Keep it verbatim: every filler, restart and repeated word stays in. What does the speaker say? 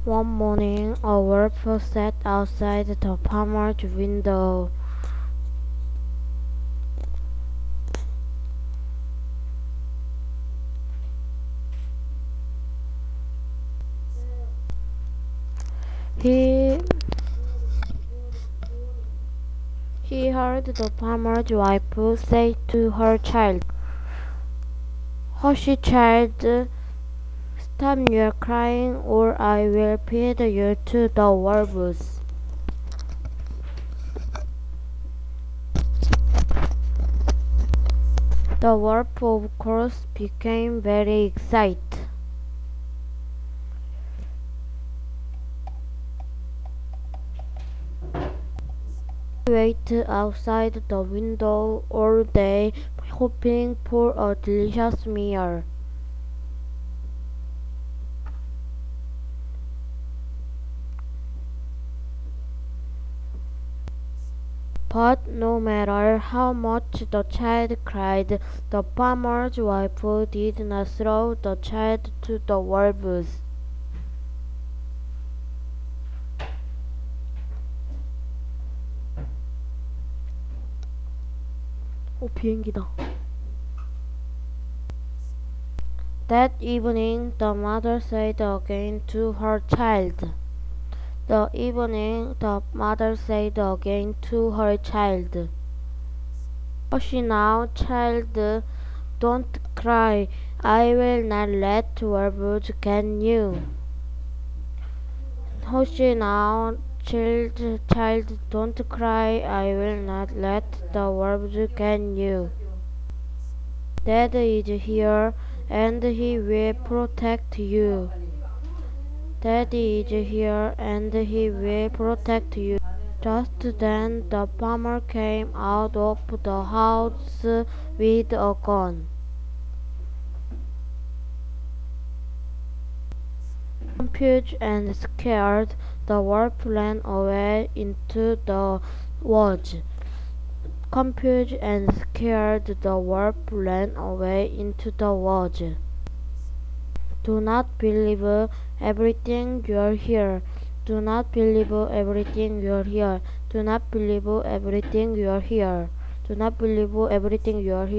One morning, a wolf sat outside the farmer's window. He he heard the farmer's wife say to her child, "Hush, child, stop your crying, or I will feed you to the wolves." The wolf, of course, became very excited. He waited outside the window all day, hoping for a delicious meal. But no matter how much the child cried, the farmer's wife did not throw the child to the wolves. 오, 비행기다. That evening, the mother said again to her child. The evening, the mother said again to her child, "Hush now, child, don't cry. I will not let wolves get you." Hush now, child, child, don't cry. I will not let the wolves get you. Dad is here, and he will protect you. Daddy is here, and he will protect you. Just then the farmer came out of the house with a gun. Confused and scared, the wolf ran away into the woods. Confused and scared, the wolf ran away into the woods. Do not believe everything you hear. Do not believe everything you hear. Do not believe everything you hear. Do not believe everything you hear.